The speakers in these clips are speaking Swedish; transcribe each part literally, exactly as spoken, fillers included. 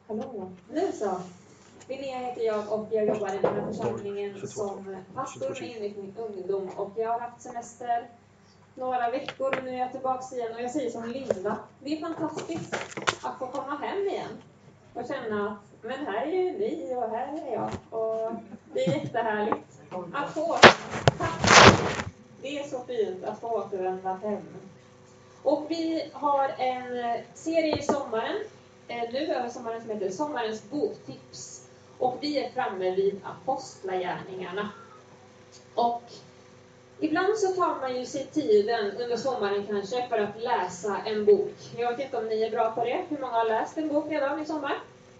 Hallå, nu så. Linnea heter jag och jag jobbar i den här församlingen som pastor med inriktning ungdom. Och jag har haft semester några veckor och nu är jag tillbaka igen. Och jag säger som Linda, det är fantastiskt att få komma hem igen. Och känna att, men här är ju ni och här är jag. Och det är jättehärligt att få det är så fint att få återvända hem. Och vi har en serie i sommaren, nu över sommaren, som heter Sommarens boktips. Och vi är framme vid apostlagärningarna. Och ibland så tar man ju sig tiden under sommaren kanske för att läsa en bok. Jag vet inte om ni är bra på det. Hur många har läst en bok redan i sommar?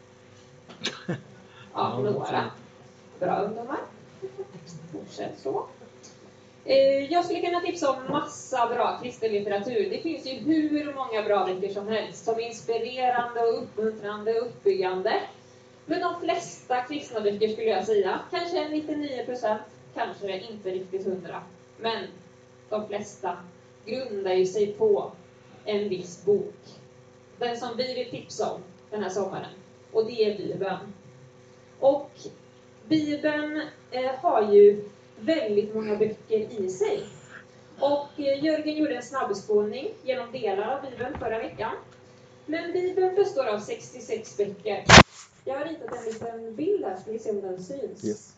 Ja, några. Bra ungdomar. Fortsätt så. Jag skulle kunna tipsa om massa bra kristen litteratur. Det finns ju hur många bra böcker som helst. Som är inspirerande och uppmuntrande och uppbyggande. Men de flesta kristna böcker skulle jag säga, kanske nittionio procent, kanske inte riktigt hundra. Men de flesta grundar ju sig på en viss bok. Den som vi vill tipsa om den här sommaren. Och det är Bibeln. Och Bibeln eh, har ju väldigt många böcker i sig. Och eh, Jörgen gjorde en snabbspårning genom delar av Bibeln förra veckan. Men Bibeln består av sextiosex böcker. Jag har ritat en liten bild här, ska vi se om den syns. Yes.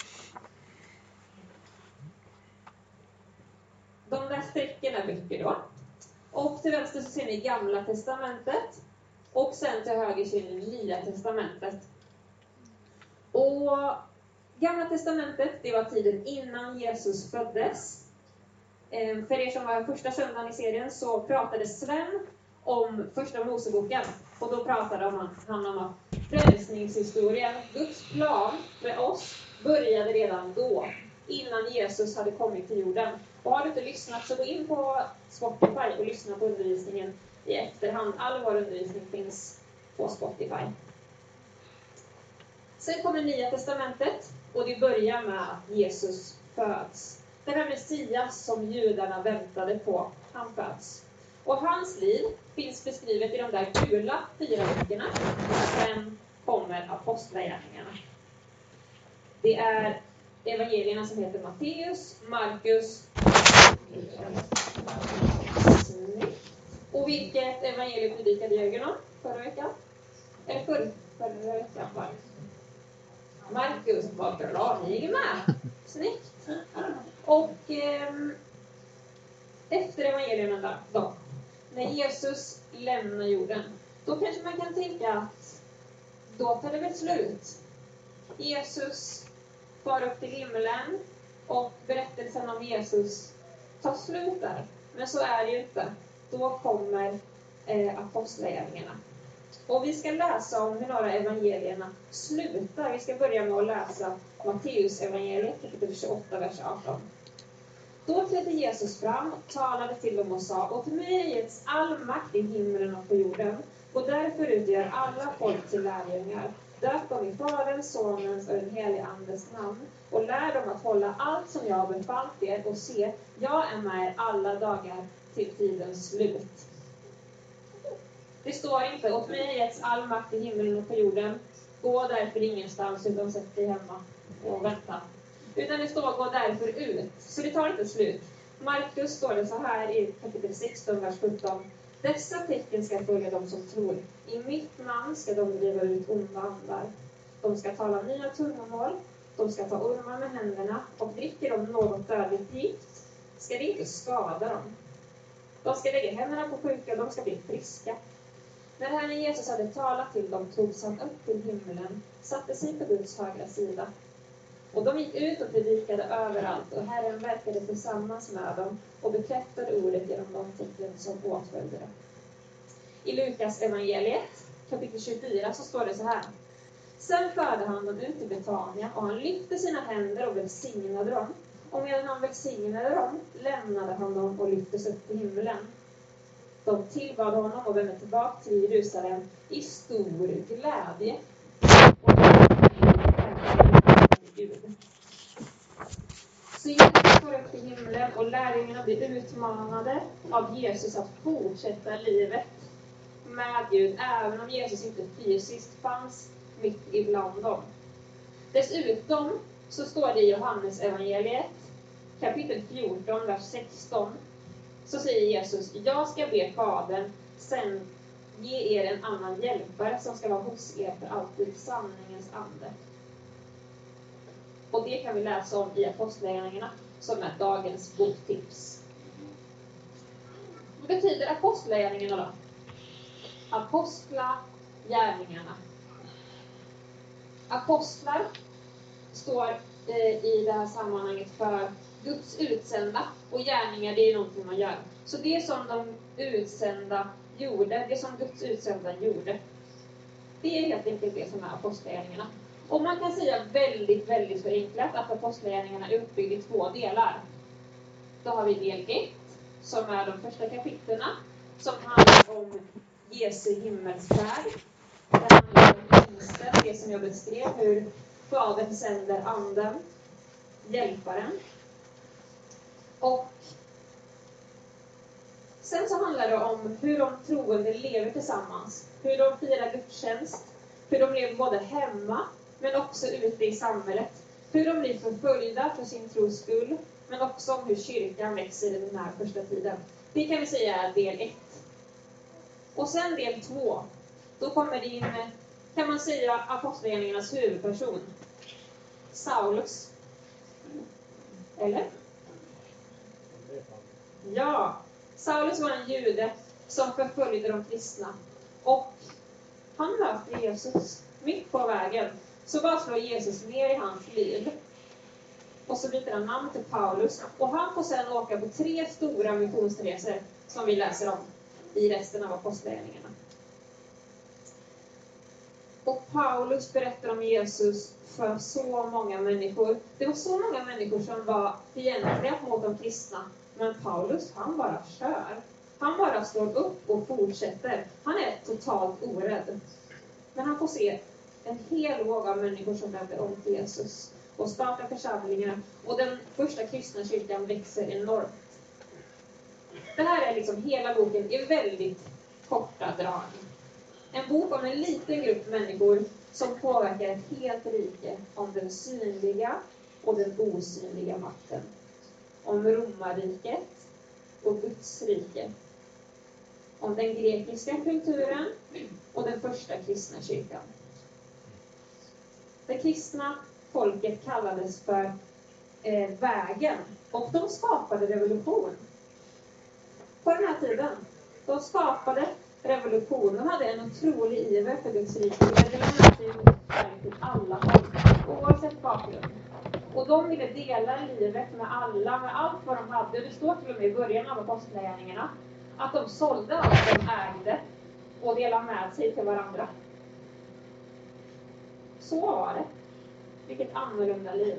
De där strecken är böcker då. Och till vänster så ser ni Gamla testamentet. Och sen till höger ser ni Nya testamentet. Och Gamla testamentet, det var tiden innan Jesus föddes. För er som var första söndagen i serien så pratade Sven om första Moseboken. Och då pratade han om att frälsningshistorien, Guds plan med oss, började redan då. Innan Jesus hade kommit till jorden. Och har du inte lyssnat så gå in på Spotify och lyssna på undervisningen i efterhand. All vår undervisning finns på Spotify. Sen kommer Nya testamentet. Och det börjar med att Jesus föds. Den här Messias som judarna väntade på, han föds. Och hans liv finns beskrivet i de där gula fyra böckerna. Och sen kommer apostlagärningarna. Det är evangelierna som heter Matteus, Markus och vilket evangelium predikade Jörgen om förra veckan? Eller förra, förra veckan var Markus, vad bra, ni är med. Snyggt. Och eh, efter evangelierna då, när Jesus lämnar jorden, då kanske man kan tänka att då tar det väl slut. Jesus far upp till himlen och berättelsen om Jesus tar slut där. Men så är det ju inte. Då kommer eh, apostlagärningarna. Och vi ska läsa om hur några evangelierna slutar. Vi ska börja med att läsa Matteus evangeliet, kapitel tjugoåtta, vers arton. Då trädde Jesus fram, talade till dem och sa: åt mig är getts all makt i himlen och på jorden. Och därför utgör alla folk till lärjungar. Döp dem i Faderns, Sonens och den helige Andes namn. Och lär dem att hålla allt som jag har befallt er. Och se, jag är med er alla dagar till tidens slut. Det står inte: åt mig är getts all makt i himlen och på jorden. Gå därför ingenstans utan sätt dig hemma och vänta. Utan det står: gå därför ut. Så det tar inte slut. Markus står det så här i kapitel sexton, vers sjutton. Dessa tecken ska följa dem som tror. I mitt namn ska de driva ut onda andar. De ska tala nya tungomål. De ska ta ormar med händerna. Och dricker de något dödligt gift ska det inte skada dem. De ska lägga händerna på sjuka och de ska bli friska. När Herren Jesus hade talat till dem togs han upp till himlen, satte sig på Guds högra sida. Och de gick ut och predikade överallt, och Herren verkade tillsammans med dem och bekräftade ordet genom de tecken som åtföljde det. I Lukas evangeliet, kapitel tjugofyra, så står det så här. Sen förde han dem ut till Betania, och han lyfte sina händer och välsignade dem. Och medan han välsignade dem lämnade han dem och lyftes upp till himlen. De tillbad honom och vände tillbaka till Jerusalem i stor glädje. Gud. Så Jesus går upp till himlen och lärjungarna blir utmanade av Jesus att fortsätta livet med Gud, även om Jesus inte fysiskt fanns mitt ibland dem. Dessutom så står det i Johannes evangeliet, kapitel fjorton, vers sexton, så säger Jesus: jag ska be Fadern sen ge er en annan hjälpare som ska vara hos er för alltid, sanningens ande. Och det kan vi läsa om i Apostlagärningarna, som är dagens boktips. Vad betyder Apostlagärningarna då? Apostla gärningarna. Apostlar står eh, i det här sammanhanget för Guds utsända, och gärningar, det är någonting man gör. Så det som de utsända gjorde, det som Guds utsända gjorde, det är helt enkelt det som är apostlagärningarna. Och man kan säga väldigt, väldigt förenklat att apostlagärningarna är uppbyggda i två delar. Då har vi del ett, som är de första kapitlerna, som handlar om Jesu himmelsfärd. Det handlar om tjänsten, det som jag beskrev, hur Fadern sänder anden, hjälparen. Och sen så handlar det om hur de troende lever tillsammans, hur de firar gudstjänst, hur de lever både hemma men också ute i samhället, hur de blir förföljda för sin tros skull, men också om hur kyrkan växer i den här första tiden. Det kan vi säga är del ett. Och sen del två, då kommer det in, kan man säga, apostlagärningarnas huvudperson, Saulus. Eller? Ja, Saulus var en jude som förföljde de kristna. Och han möter Jesus mitt på vägen. Så bara slår Jesus ner i hans liv. Och så byter han namn till Paulus. Och han får sedan åka på tre stora missionsresor som vi läser om i resten av apostlagärningarna. Och Paulus berättar om Jesus för så många människor. Det var så många människor som var fientliga mot de kristna. Men Paulus, han bara kör. Han bara står upp och fortsätter. Han är totalt orädd. Men han får se en hel våg av människor som vänder om till Jesus och startar församlingar. Och den första kristna kyrkan växer enormt. Det här är liksom hela boken i väldigt korta drag. En bok om en liten grupp människor som påverkar ett helt rike, om den synliga och den osynliga makten. Om romarriket och Guds rike. Om den grekiska kulturen och den första kristna kyrkan. Det kristna folket kallades för eh, vägen, och de skapade revolution. På den här tiden, de skapade revolution. De hade en otrolig iver för Guds rike. De ville till alla folk, oavsett bakgrund. Och de ville dela livet med alla, med allt vad de hade. Det står till och med i början av apostlagärningarna att de sålde allt de ägde och delade med sig till varandra. Så var det. Vilket annorlunda liv.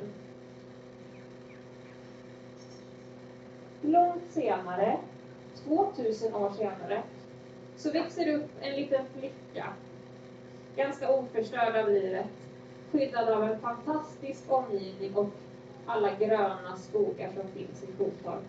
Långt senare, tvåtusen år senare, så växer det upp en liten flicka. Ganska oförstörd av livet. Skyddad av en fantastisk omgivning och alla gröna skogar som finns i Kotorp.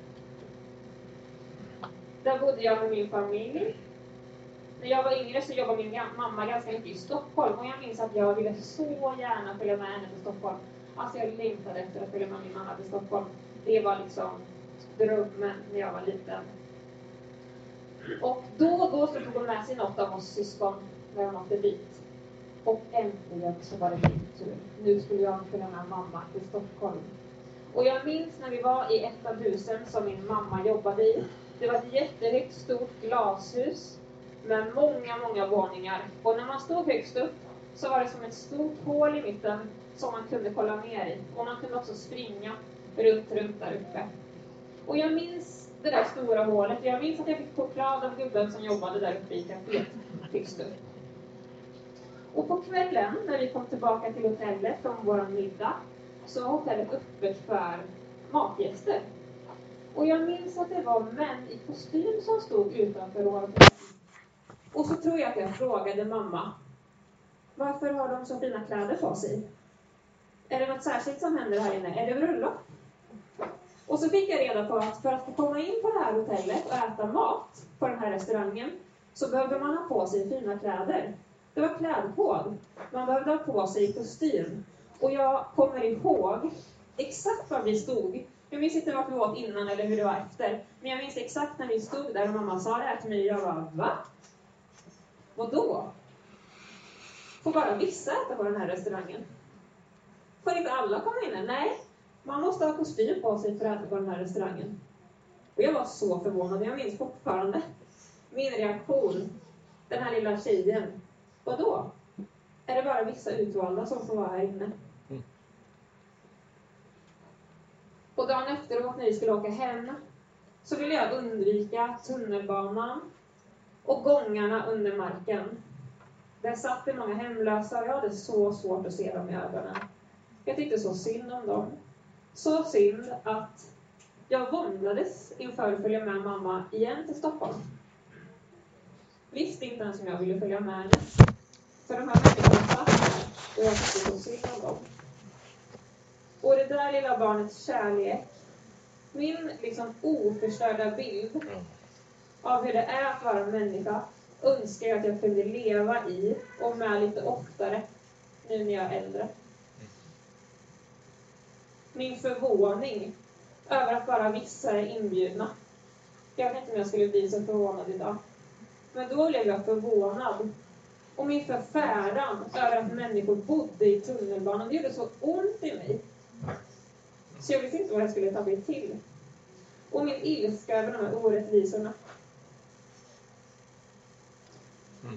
Där bodde jag med min familj. När jag var yngre så jobbade min mamma ganska mycket i Stockholm. Och jag minns att jag ville så gärna följa med henne till Stockholm. Alltså jag längtade efter att följa med min mamma till Stockholm. Det var liksom drömmen när jag var liten. Och då och då så tog hon med sig något av oss syskon när hon åkte dit. Och äntligen så var det min tur. Nu skulle jag följa med mamma till Stockholm. Och jag minns när vi var i ett av husen som min mamma jobbade i. Det var ett jättehögt stort glashus med många, många våningar. Och när man stod högst upp så var det som ett stort hål i mitten som man kunde kolla ner i. Och man kunde också springa runt, runt där uppe. Och jag minns det där stora hålet. Jag minns att jag fick choklad av gubben som jobbade där uppe i kaféet högst upp. Och på kvällen när vi kom tillbaka till hotellet från vår middag så var hotellet öppet för matgäster. Och jag minns att det var män i kostym som stod utanför vår hotell. Och så tror jag att jag frågade mamma: varför har de så fina kläder på sig? Är det något särskilt som händer här inne? Är det bröllop? Och så fick jag reda på att för att få komma in på det här hotellet och äta mat på den här restaurangen så behövde man ha på sig fina kläder. Det var klädkod. Man behövde ha på sig kostym. Och jag kommer ihåg exakt var vi stod. Jag minns inte vart vi åt innan eller hur det var efter. Men jag minns exakt när vi stod där och mamma sa det här till mig. Och jag bara, va? Vadå? Får bara vissa äta på den här restaurangen? Får inte alla komma in? Nej, man måste ha kostym på sig för att äta på den här restaurangen. Och jag var så förvånad. Jag minns fortfarande min reaktion. Den här lilla tjejen. Vadå? Är det bara vissa utvalda som får vara här inne? Mm. Och dagen efteråt när vi skulle åka hem så ville jag undvika tunnelbanan och gångarna under marken. Där satt det många hemlösa och jag hade så svårt att se dem i ögonen. Jag tyckte så synd om dem. Så synd att jag våndades inför att följa med mamma igen till Stockholm. Visste inte ens om jag ville följa med henne. För de här människorna satt där och jag tyckte så synd om dem. Och det där lilla barnets kärlek, min liksom oförstörda bild av hur det är att vara människa, önskar jag att jag kunde leva i och med lite oftare nu när jag är äldre. Min förvåning över att bara vissa är inbjudna. Jag vet inte om jag skulle bli så förvånad idag. Men då blev jag förvånad. Och min förfäran över att människor bodde i tunnelbanan, det gjorde så ont i mig. Så jag visste inte vad jag skulle ta mig till. Och min ilska över de här orättvisorna. Mm.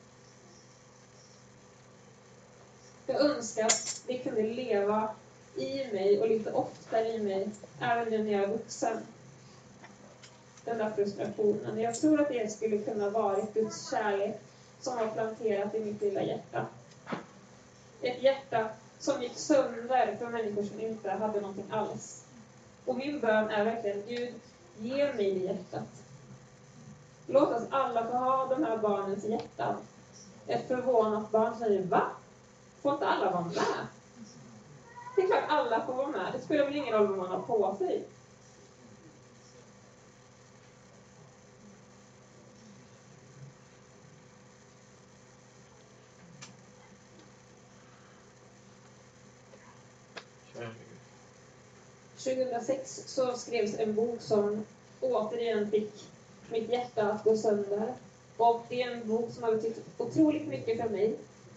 Jag önskar att det kunde leva i mig och lite oftare i mig, även nu när jag är vuxen. Den där frustrationen. Jag tror att det skulle kunna vara Guds kärlek som har planterat i mitt lilla hjärta. Ett hjärta som gick sönder för människor som inte hade någonting alls. Och min bön är verkligen, Gud, ge mig det hjärtat. Låt oss alla få ha de här barnens hjärtan. Ett förvånat barn säger, va? Får inte alla vara med? Det är klart alla får vara med. Det spelar väl ingen roll vad man har på sig. tjugohundrasex så skrevs en bok som återigen fick mitt hjärta att gå sönder. Och det är en bok som har betytt otroligt mycket för mig.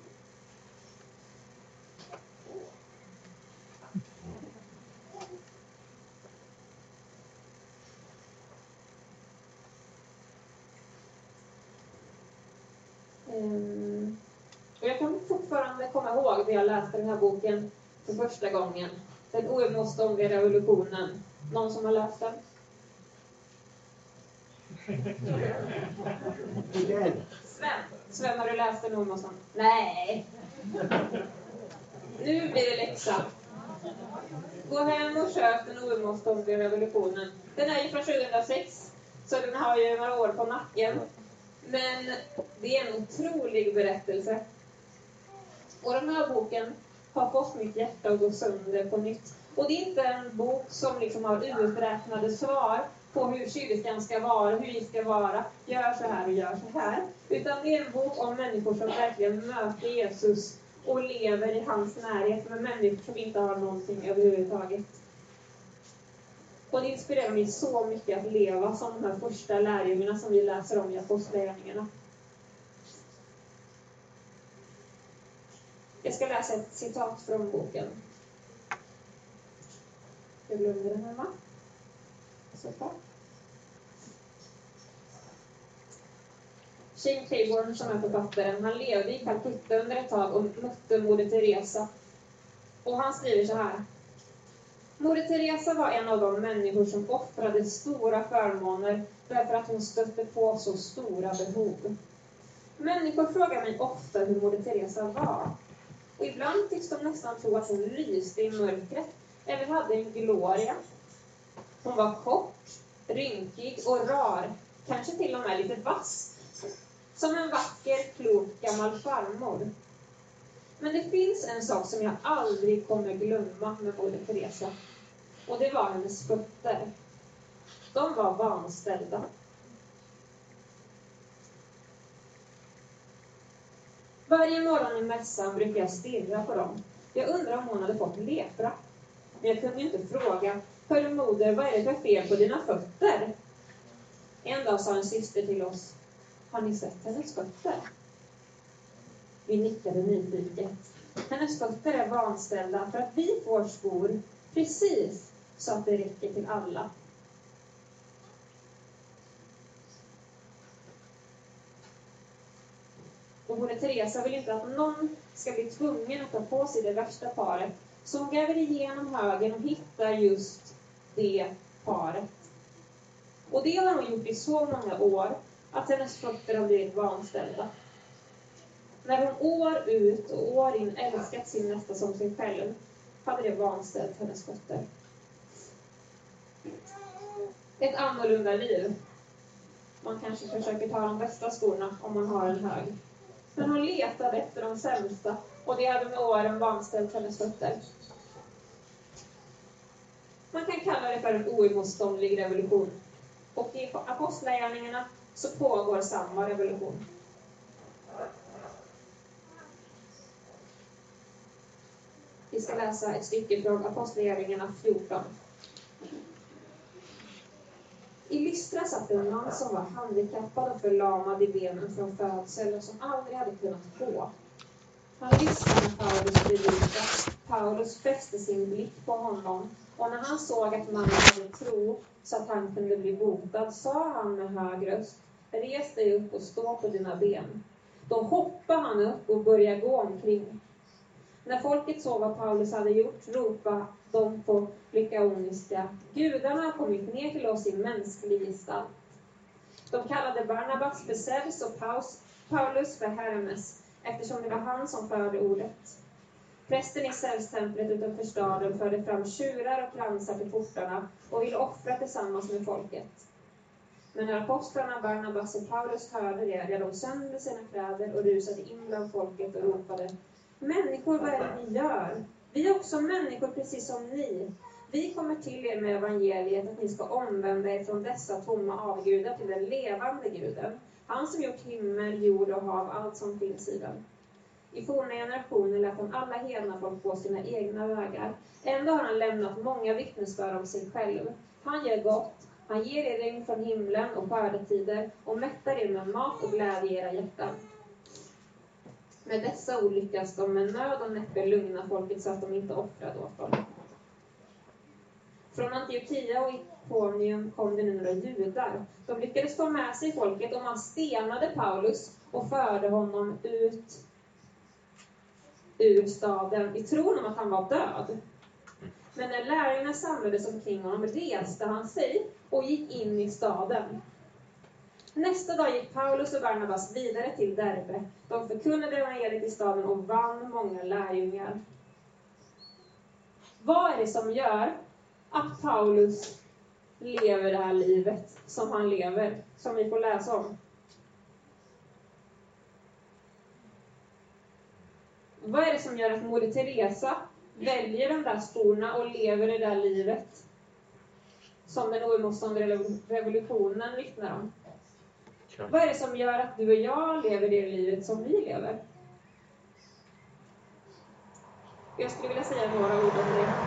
Um, och jag kan fortfarande komma ihåg när jag läste den här boken för första gången. Den oemotståndliga revolutionen. Någon som har läst den? Sven, Sven, har du läst den oemotståndliga? Nej. Nu blir det läxa. Gå hem och köp den oemotståndliga revolutionen. Den är ju från tjugohundrasex, så den har ju några år på nacken. Men det är en otrolig berättelse. Och den här boken har fått mitt hjärta att gå sönder på nytt. Och det är inte en bok som liksom har uträknade svar på hur kyrkan ska vara, hur vi ska vara, gör så här och gör så här. Utan det är en bok om människor som verkligen möter Jesus och lever i hans närhet med människor som inte har någonting överhuvudtaget. Och det inspirerar mig så mycket att leva som de här första lärjungarna som vi läser om i Apostlagärningarna. Jag ska läsa ett citat från boken. Jag glömde den hemma. Så far. Shane Claiborne, som är författaren, han levde i Calcutta under ett tag och mötte Moder Teresa. Och han skriver så här. Moder Teresa var en av de människor som offrade stora förmåner därför att hon stötte på så stora behov. Människor frågar mig ofta hur Moder Teresa var. Och ibland tycks de nästan tro att hon lyste i mörkret eller hade en gloria. Hon var kort, rynkig och rar, kanske till och med lite vass. Som en vacker, klok gammal farmor. Men det finns en sak som jag aldrig kommer glömma med Moder Teresa. Och det var hennes fötter. De var vanställda. Varje morgon i mässan brukar jag stirra på dem. Jag undrar om hon hade fått lepra. Men jag kunde ju inte fråga, hörru moder, vad är det för fel på dina fötter? En dag sa en syster till oss, har ni sett hennes fötter? Vi nickade nyfiket. Hennes fötter är vanställda för att vi får skor precis så att det räcker till alla. Och moder Teresa vill inte att någon ska bli tvungen att ta på sig det värsta paret. Så hon gräver igenom högen och hittar just det paret. Och det har hon gjort i så många år att hennes fötter har blivit vanställda. När hon år ut och år in älskat sin nästa som sig själv hade det vanställt hennes fötter. Ett annorlunda liv. Man kanske försöker ta de bästa skorna om man har en hög. Men hon letade efter de sämsta och det hade med åren vanställt hennes fötter. Man kan kalla det för en oemotståndlig revolution. Och i apostlagärningarna så pågår samma revolution. Vi ska läsa ett stycke från apostlagärningarna fjorton. I Lystra satt en man som var handikappad och förlamad i benen från födsel och som aldrig hade kunnat gå. Han lyssnade när Paulus predikade. Paulus fäste sin blick på honom och när han såg att mannen hade tro så att han kunde bli botad sa han med hög röst, res dig upp och stå på dina ben. Då hoppade han upp och började gå omkring. När folket såg vad Paulus hade gjort ropade de på lykaoniska, gudarna har kommit ner till oss i mänsklig gestalt. De kallade Barnabas för Zeus och Paulus för Hermes, eftersom det var han som förde ordet. Prästen i Zeus-templet utanför staden förde fram tjurar och kransar till portarna och ville offra tillsammans med folket. Men när apostlarna Barnabas och Paulus hörde det, rev de sönder sina kläder och rusade in bland folket och ropade, människor, vad är det ni gör? Vi är också människor precis som ni. Vi kommer till er med evangeliet att ni ska omvända er från dessa tomma avgudar till den levande guden. Han som gjort himmel, jord och hav, allt som finns i den. I forna generationer lät han alla hedna folk på sina egna vägar. Ändå har han lämnat många vittnesbörd om sig själv. Han gör gott, han ger er regn från himlen och skördetider och mättar er med mat och glädje i era hjärtan. Med dessa ord lyckas de med nöd och näppe lugna folket så att de inte offrade åt dem. Från Antiochia och Iconium kom det nu några judar. De lyckades få med sig folket och man stenade Paulus och förde honom ut ur staden i tron om att han var död. Men när lärarna samlades omkring honom reste han sig och gick in i staden. Nästa dag gick Paulus och Barnabas vidare till Derbe. De förkunnade evangeliet i staden och vann många lärjungar. Vad är det som gör att Paulus lever det här livet som han lever, som vi får läsa om? Vad är det som gör att moder Teresa väljer de där skorna och lever det där livet som den oemotståndliga revolutionen vittnar om? Vad är det som gör att du och jag lever det livet som vi lever? Jag skulle vilja säga några ord om det.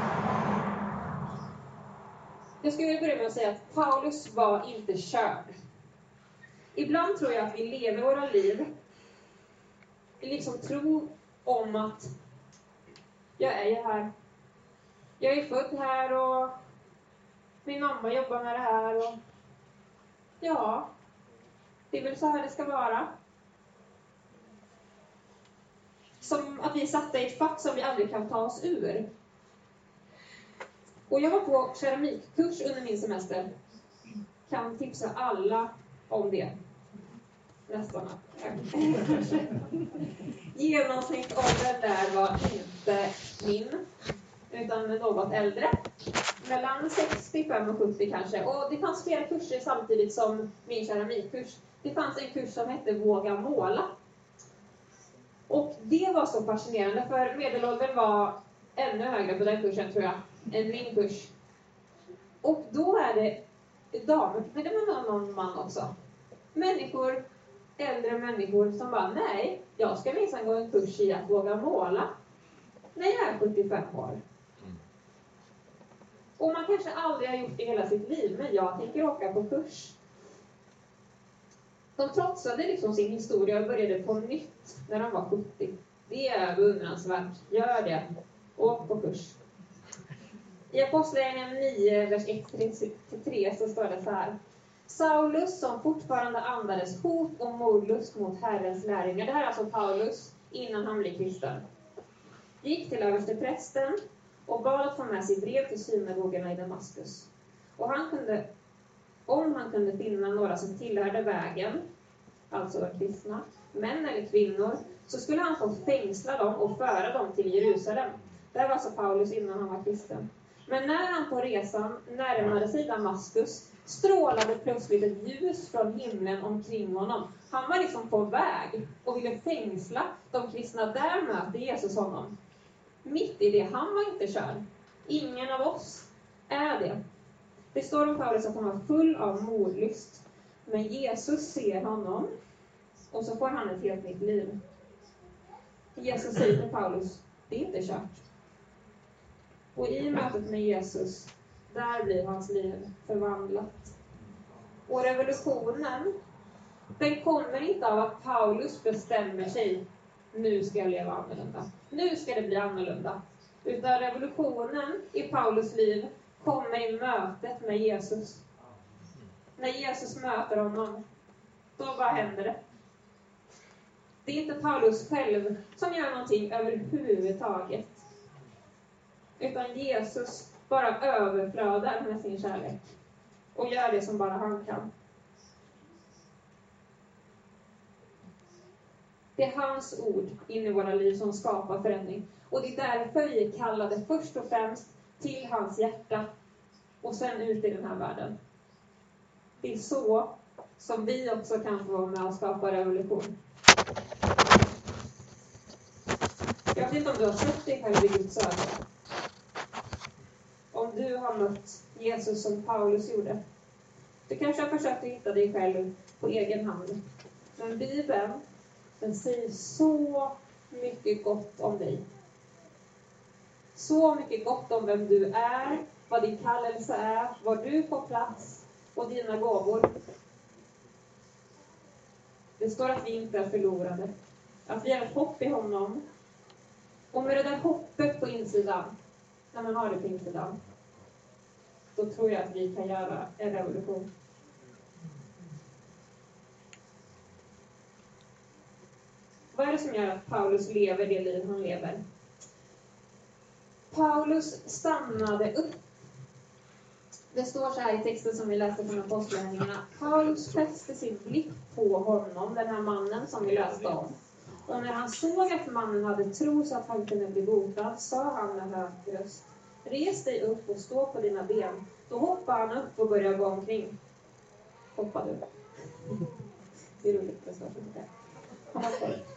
Jag skulle vilja börja med att säga att Paulus var inte körd. Ibland tror jag att vi lever våra liv i liksom tro om att jag är ju här. Jag är född här och min mamma jobbar med det här och ja, det är väl så här det ska vara. Som att vi är satta i ett fack som vi aldrig kan ta oss ur. Och jag var på keramikkurs under min semester. Kan tipsa alla om det. Nästan. Genomsnittsåldern där var inte min, utan något äldre. Mellan sextiofem och sjuttio kanske. Och det fanns flera kurser samtidigt som min keramikkurs. Det fanns en kurs som hette Våga måla. Och det var så fascinerande, för medelåldern var ännu högre på den kursen tror jag, än min kurs. Och då är det damer, men det var någon man också. Människor äldre människor som bara, nej, jag ska minsann gå en kurs i att våga måla när jag är sjuttiofem år. Och man kanske aldrig har gjort det hela sitt liv, men jag tänker åka på kurs. De trotsade liksom sin historia och började på nytt när de var sjuttio. Det är beundransvärt. Gör det. Åk på kurs. I Apostlagärningarna nio, vers ett till tre så står det så här. Saulus, som fortfarande andades hot och mordlust mot Herrens lärjungar. Det här är alltså Paulus innan han blev kristen. Gick till översteprästen och bad att få med sig brev till synagogorna i Damaskus. Och han kunde, om han kunde finna några som tillhörde vägen, alltså kristna, män eller kvinnor, så skulle han få fängsla dem och föra dem till Jerusalem. Det var alltså Paulus innan han var kristen. Men när han på resan närmade sig Damaskus strålade plötsligt ett ljus från himlen omkring honom. Han var liksom på väg och ville fängsla de kristna. Där mötte Jesus honom. Mitt i det, han var inte körd. Ingen av oss är det. Det står om Paulus att han var full av mordlyst. Men Jesus ser honom och så får han ett helt nytt liv. Jesus säger till Paulus, det är inte kört. Och i mötet med Jesus, där blir hans liv förvandlat. Och revolutionen, den kommer inte av att Paulus bestämmer sig, nu ska jag leva annorlunda. Nu ska det bli annorlunda. Utan revolutionen i Paulus liv kommer i mötet med Jesus. När Jesus möter honom, då bara händer det. Det är inte Paulus själv som gör någonting överhuvudtaget. Utan Jesus bara överflödar med sin kärlek. Och gör det som bara han kan. Det är hans ord in i våra liv som skapar förändring. Och det är därför vi är kallade först och främst till hans hjärta. Och sen ut i den här världen. Det är så som vi också kan få vara med och skapa revolution. Jag vet inte om du har sett dig själv i Guds ögon. Om du har mött Jesus som Paulus gjorde. Du kanske har försökt att hitta dig själv på egen hand. Men Bibeln, den säger så mycket gott om dig. Så mycket gott om vem du är, vad din kallelse är, var du får plats och dina gåvor. Det står att vi inte är förlorade. Att vi har ett hopp i honom. Och med det där hoppet på insidan, när man har det på insidan, då tror jag att vi kan göra en revolution. Vad är det som gör att Paulus lever det liv han lever? Paulus stannade upp. Det står så här i texten som vi läste från Apostlagärningarna. Paulus fäste sin blick på honom, den här mannen som vi läste om. Och när han såg att mannen hade tro så att han kunde bli botad, sa han med hög röst: res dig upp och stå på dina ben. Då hoppade han upp och började gå omkring. Hoppa du. Det är roligt, det står så här. Han hoppade upp.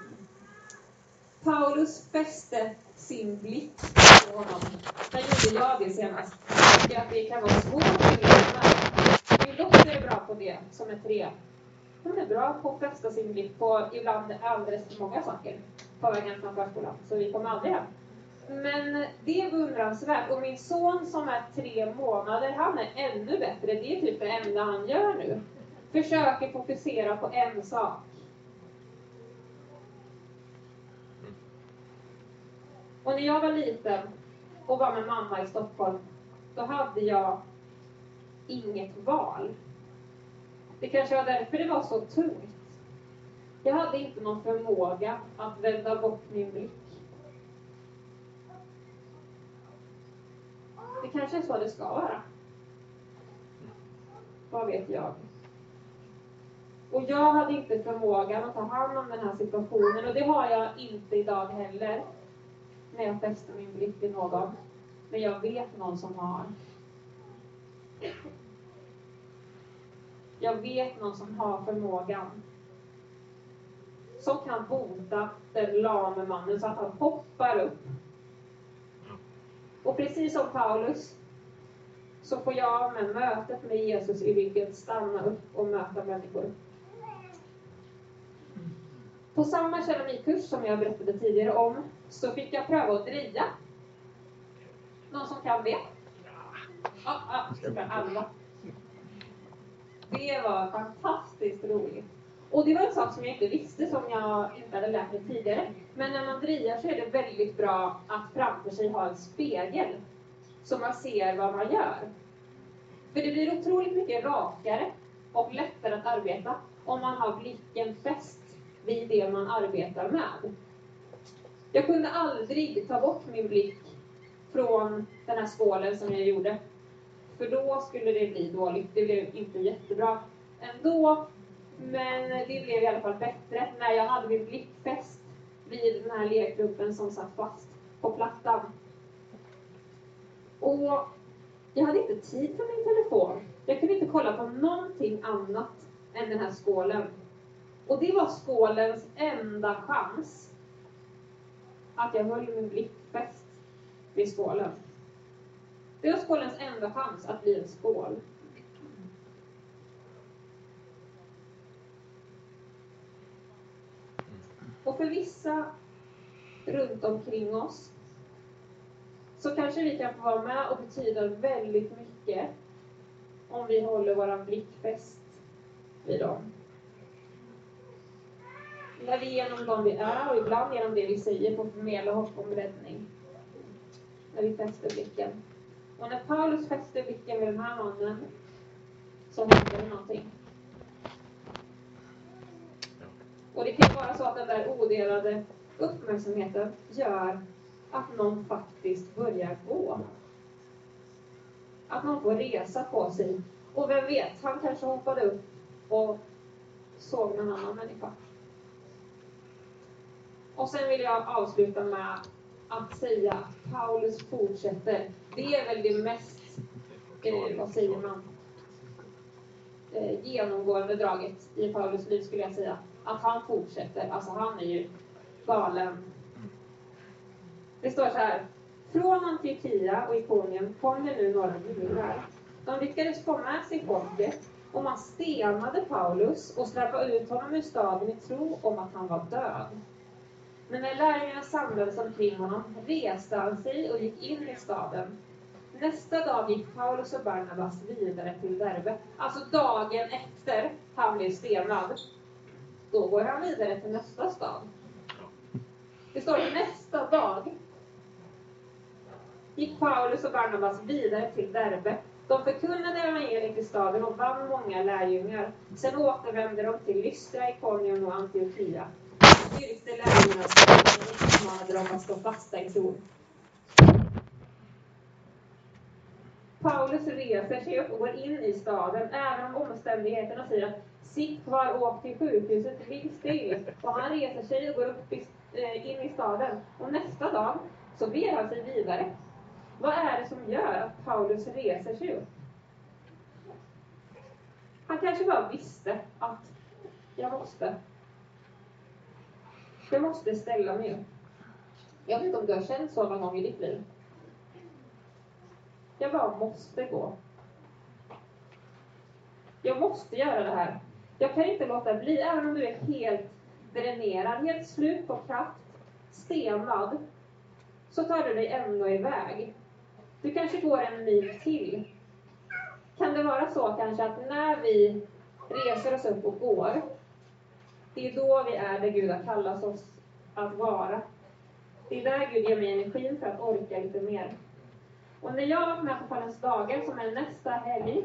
Paulus fäste sin blick på honom. Där gjorde jag det senast. Jag tycker att det kan vara svårt att lära. Min dotter är bra på det, som är tre. Hon är bra på att fästa sin blick på ibland alldeles för många saker på vägen från förskolan. Så vi kommer aldrig hem. Men det är beundransvärt. Och min son som är tre månader, han är ännu bättre. Det är typ det enda han gör nu. Försöker fokusera på en sak. Och när jag var liten och var med mamma i Stockholm, då hade jag inget val. Det kanske var därför det var så tungt. Jag hade inte någon förmåga att vända bort min blick. Det kanske är så det ska vara. Vad vet jag? Och jag hade inte förmågan att ta hand om den här situationen. Och det har jag inte idag heller. När jag fäster min blick vid någon. Men jag vet någon som har. Jag vet någon som har förmågan. Som kan bota den lame mannen så att han hoppar upp. Och precis som Paulus så får jag med mötet med Jesus i ryggen stanna upp och möta människor. På samma keramikkurs som jag berättade tidigare om så fick jag pröva att dreja. Någon som kan det? Ja, ja, alla. Det var fantastiskt roligt. Och det var en sak som jag inte visste, som jag inte hade lärt mig tidigare. Men när man drejar så är det väldigt bra att framför sig ha en spegel. Så man ser vad man gör. För det blir otroligt mycket rakare och lättare att arbeta om man har blicken fäst vid det man arbetar med. Jag kunde aldrig ta bort min blick från den här skålen som jag gjorde. För då skulle det bli dåligt. Det blev inte jättebra ändå. Men det blev i alla fall bättre när jag hade min blick fäst vid den här lerklumpen som satt fast på plattan. Och jag hade inte tid för min telefon. Jag kunde inte kolla på någonting annat än den här skålen. Och det var skålens enda chans att jag höll min blick fäst vid skålen. Det var skålens enda chans att bli en skål. Och för vissa runt omkring oss så kanske vi kan få vara med och betyda väldigt mycket om vi håller våran blick fäst vid dem. När vi genom dem vi är och ibland genom det vi säger får förmedla hopp om räddning. När vi fäster blicken. Och när Paulus fäster blicken vid den här mannen så händer det någonting. Och det kan vara så att den där odelade uppmärksamheten gör att någon faktiskt börjar gå. Att någon får resa på sig. Och vem vet, han kanske hoppade upp och såg någon annan människa. Och sen vill jag avsluta med att säga att Paulus fortsätter. Det är väl det mest, eh, vad säger man, eh, genomgående draget i Paulus liv skulle jag säga. Att han fortsätter. Alltså han är ju galen. Det står så här. Från Antiochia och Ikonien kom det nu några judar. De lyckades få med sig folket och man stenade Paulus och släppte ut honom ur staden i tro om att han var död. Men när lärjungarna samlades omkring honom reste han sig och gick in i staden. Nästa dag gick Paulus och Barnabas vidare till Derbe. Alltså dagen efter han blev stenad. Då går han vidare till nästa stad. Det står nästa dag gick Paulus och Barnabas vidare till Derbe. De förkunnade evangeliet i staden och vann många lärjungar. Sen återvände de till Lystra, Ikonium och Antiochia. Styrkte lärjungarna och uppmanade dem att stå fasta i tron. Paulus reser sig upp och går in i staden, även om omständigheterna säger att sitt kvar, åk till sjukhuset, ligg still. Och han reser sig och går upp i, eh, in i staden. Och nästa dag så ber han sig vidare. Vad är det som gör att Paulus reser sig upp? Han kanske bara visste att jag måste. Jag måste ställa mig upp. Jag vet inte om du har känt så någon gång i ditt liv. Jag bara måste gå. Jag måste göra det här. Jag kan inte låta bli, även om du är helt dränerad, helt slut på kraft, stenad, så tar du dig ändå iväg. Du kanske går en mil till. Kan det vara så kanske att när vi reser oss upp och går, det är då vi är där Gud har kallat oss att vara. Det är där Gud ger mig energin för att orka lite mer. Och när jag var med på Fallens dagar, som är nästa helg,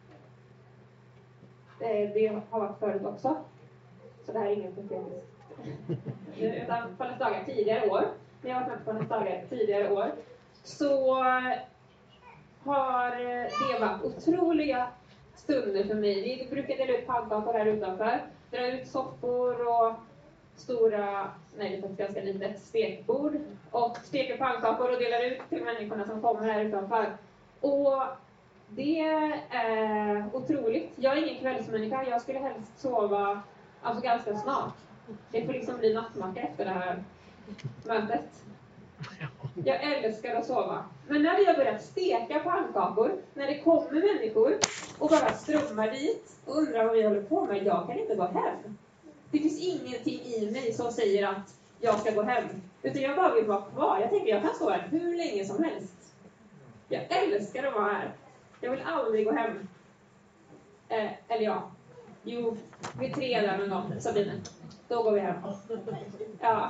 det har varit förut också, så det här är ingen profetisk, utan Fallens dagar tidigare år, när jag var med på Fallens dagar tidigare år, så har det varit otroliga stunder för mig. Vi brukar dela ut pannkakor här utanför, dra ut soffor och stora, nej det är faktiskt ganska litet, stekbord, och steker pannkakor och delar ut till människorna som kommer här utanför. Och det är otroligt. Jag är ingen kvällsmänniska, jag skulle helst sova alltså ganska snart. Det får liksom bli nattmacka efter det här mötet. Jag älskar att sova. Men när vi har börjat steka pannkakor, när det kommer människor och bara strömmar dit och undrar vad vi håller på med, jag kan inte gå hem. Det finns ingenting i mig som säger att jag ska gå hem. Utan jag bara vill vara kvar. Jag tänker jag kan stå här hur länge som helst. Jag älskar att vara här. Jag vill aldrig gå hem. Eh, eller ja. Jo, vid tre där någon gång. Sabine. Då går vi hem. Ja.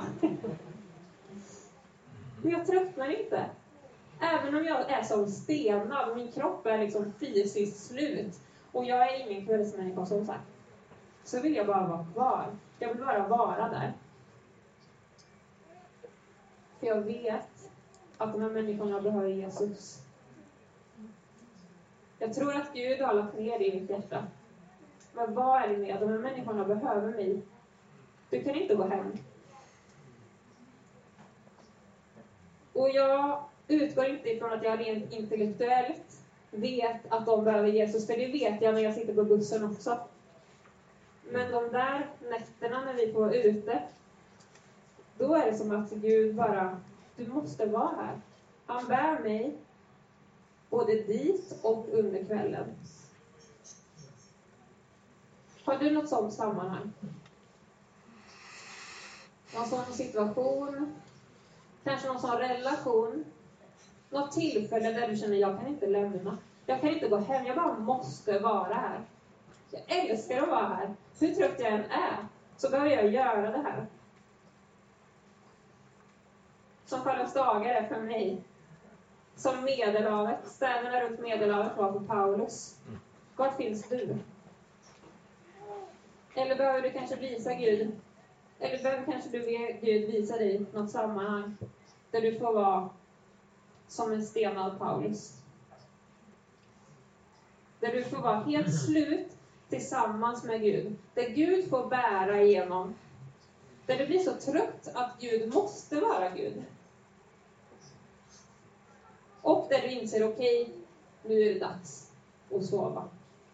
Men jag tröttnar inte. Även om jag är som stenad. Min kropp är liksom fysiskt slut. Och jag är ingen kvällsmänniska som sagt. Så vill jag bara vara kvar. Jag vill bara vara där. För jag vet att de här människorna behöver Jesus. Jag tror att Gud har lagt ner det i mitt hjärta. Men vad är det med? De här människorna behöver mig. Du kan inte gå hem. Och jag utgår inte ifrån att jag rent intellektuellt vet att de behöver Jesus. För det vet jag när jag sitter på bussen också. Men de där nätterna när vi får vara ute, då är det som att Gud bara, du måste vara här. Han bär mig både dit och under kvällen. Har du något sådant sammanhang? Någon sån situation? Kanske någon sån relation? Något tillfälle där du känner, jag kan inte lämna. Jag kan inte gå hem, jag bara måste vara här. Jag älskar att vara här. Hur trött jag än är, så behöver jag göra det här. Som Paulus dagar är för mig. Som Medelhavet, städerna runt Medelhavet var för Paulus. Var finns du? Eller behöver du kanske visa Gud, eller behöver kanske du be Gud visa dig något sammanhang där du får vara som en stenad Paulus. Där du får vara helt slut tillsammans med Gud. Där Gud får bära igenom. Där det blir så trött att Gud måste vara Gud. Och där du inser, okej, okay, nu är det dags att sova.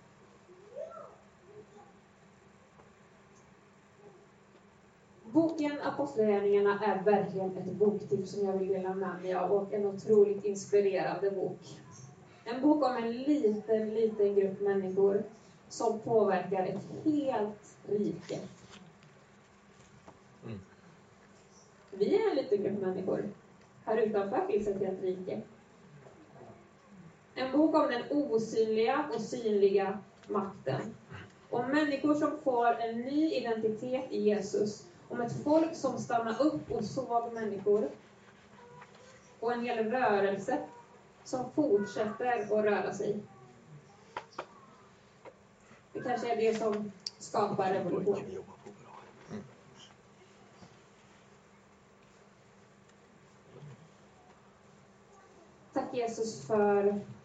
Boken Apostlagärningarna är verkligen ett boktips som jag vill dela med mig av, och en otroligt inspirerande bok. En bok om en liten, liten grupp människor som påverkar ett helt rike. Mm. Vi är en liten grupp människor. Här utanför finns ett helt rike. En bok om den osynliga och synliga makten. Om människor som får en ny identitet i Jesus. Om ett folk som stannar upp och såg människor. Och en hel rörelse som fortsätter att röra sig. Det kanske är det som skapar revolution. Tack Jesus för